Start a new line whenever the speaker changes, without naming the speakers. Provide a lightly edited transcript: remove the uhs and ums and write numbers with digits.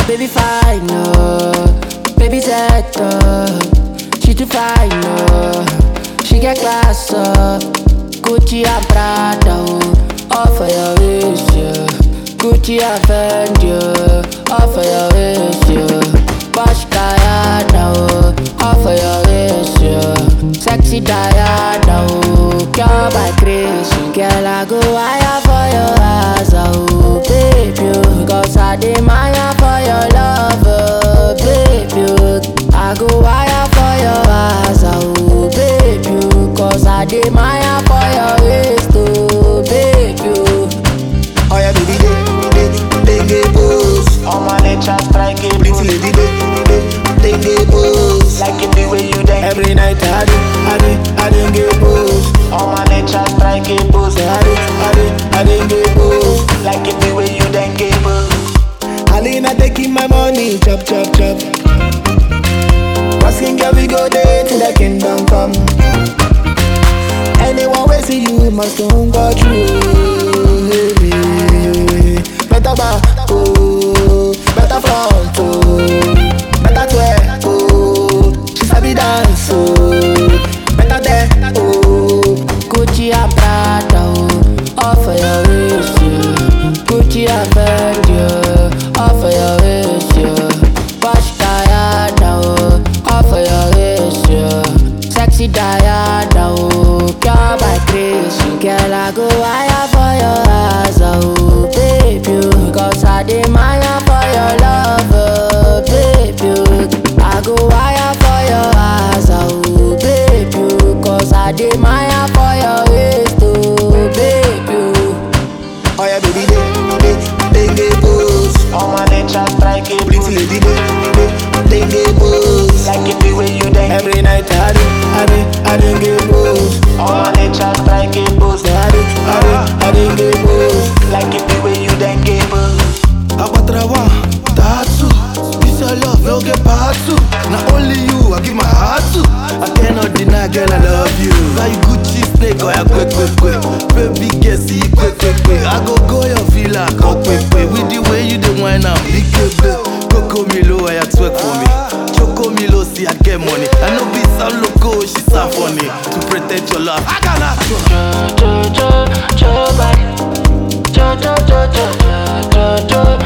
baby fine, baby set she too fine, she get class, Gucci and Prada, all for your waist, yeah. Gucci and Fendi, all for your waist, yeah. Posh Diana, all for your waist, yeah. Sexy Diana, cure my crazy, girl I go higher for your ass, oh baby, cause I demand for your love, baby. I go higher for your ass, oh baby, cause I demand for your waist, oh baby.
Oh yeah, baby, they get pose.
On my nature strike it,
Pretty lady, they get pose.
like it the way you dance.
Every night I didn't get pose.
On my nature strike it, boost.
I didn't get pose.
Like it the way you dance, get boost.
Alina taking my money, chop. Asking girl we go there till the kingdom come. Anyone we see you must don't go through. Better back, better front, better twerk, she sabi dance, better there,
Gucci and Prada, all for your waist, yeah. Gucci and Fendi, all for your waist, yeah. Posh Diana, all for your waist, yeah. Sexy Diana, cure my crazy, girl I go higher for your ass, oh baby, cause I demand for your love, baby. I go higher for your ass, oh baby, cause I demand for your waist, oh baby.
oh yeah baby they get pose.
On my nature strike it,
Pretty
boost.
lady they get pose.
Like it the way you dance.
Every night I didn't get pose.
On my nature strike it, boost.
I didn't get pose.
Like it the way you dance, get boost.
Abatrawa, Tatsu. This your love, no get part two. Not only you, I give my heart to. I cannot deny, girl, I love you. Now you Gucci snake, oh yeah, quick. Baby, get see, quick. I go your villa, go quick. With the way you dey wine now, big baby. Coco Milo, I twerk for me. Choco Milo, see I get money. I know be sound loco, she sound funny. To protect your love, I gotta.
Jo, bye. Jo,